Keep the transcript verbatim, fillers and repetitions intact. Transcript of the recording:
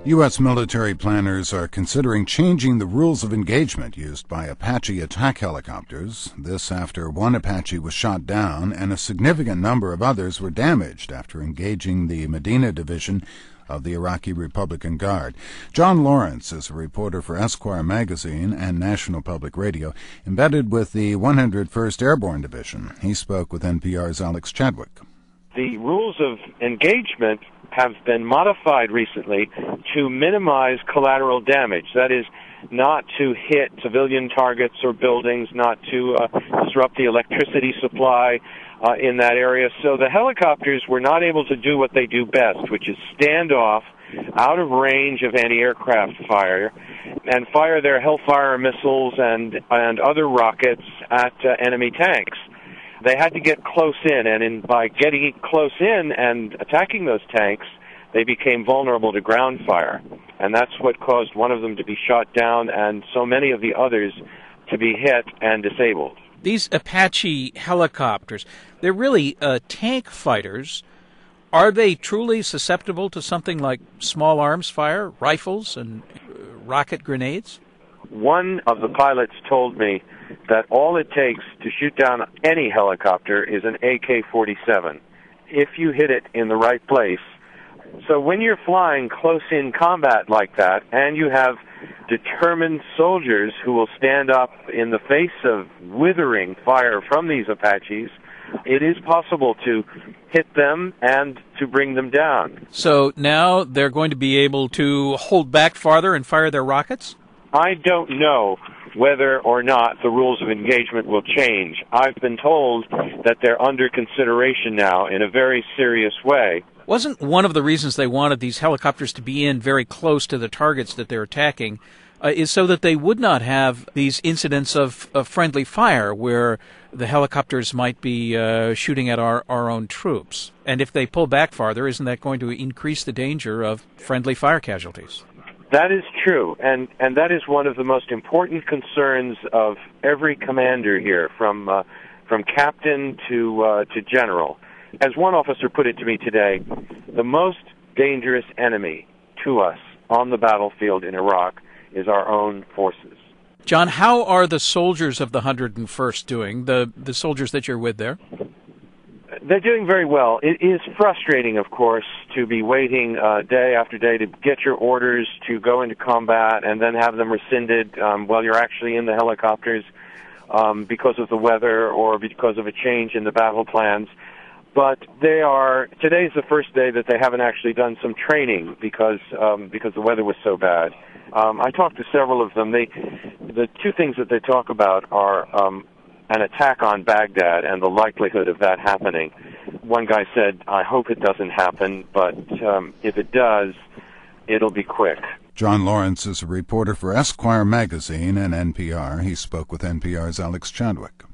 U S military planners are considering changing the rules of engagement used by Apache attack helicopters. This after one Apache was shot down and a significant number of others were damaged after engaging the Medina Division of the Iraqi Republican Guard. John Lawrence is a reporter for Esquire magazine and National Public Radio, embedded with the one hundred first Airborne Division. He spoke with N P R's Alex Chadwick. The rules of engagement have been modified recently to minimize collateral damage. That is, not to hit civilian targets or buildings, not to uh, disrupt the electricity supply uh, in that area. So the helicopters were not able to do what they do best, which is stand off out of range of anti-aircraft fire and fire their Hellfire missiles and, and other rockets at uh, enemy tanks. They had to get close in, and in, by getting close in and attacking those tanks, they became vulnerable to ground fire. And that's what caused one of them to be shot down and so many of the others to be hit and disabled. These Apache helicopters, they're really uh, tank fighters. Are they truly susceptible to something like small arms fire, rifles, and uh, rocket grenades? One of the pilots told me that all it takes to shoot down any helicopter is an A K forty-seven, if you hit it in the right place. So when you're flying close-in combat like that, and you have determined soldiers who will stand up in the face of withering fire from these Apaches, it is possible to hit them and to bring them down. So now they're going to be able to hold back farther and fire their rockets? I don't know whether or not the rules of engagement will change. I've been told that they're under consideration now in a very serious way. Wasn't one of the reasons they wanted these helicopters to be in very close to the targets that they're attacking uh, is so that they would not have these incidents of, of friendly fire where the helicopters might be uh, shooting at our, our own troops? And if they pull back farther, isn't that going to increase the danger of friendly fire casualties? That is true, and, and that is one of the most important concerns of every commander here, from uh, from captain to uh, to general. As one officer put it to me today, the most dangerous enemy to us on the battlefield in Iraq is our own forces. John, how are the soldiers of the one hundred first doing, the, the soldiers that you're with there? They're doing very well. It is frustrating, of course, to be waiting uh, day after day to get your orders to go into combat and then have them rescinded um, while you're actually in the helicopters um, because of the weather or because of a change in the battle plans. But they are, today's the first day that they haven't actually done some training because um, because the weather was so bad. Um, I talked to several of them. They, the two things that they talk about are um, an attack on Baghdad and the likelihood of that happening. One guy said, I hope it doesn't happen, but um, if it does, it'll be quick. John Lawrence is a reporter for Esquire magazine and N P R. He spoke with N P R's Alex Chadwick.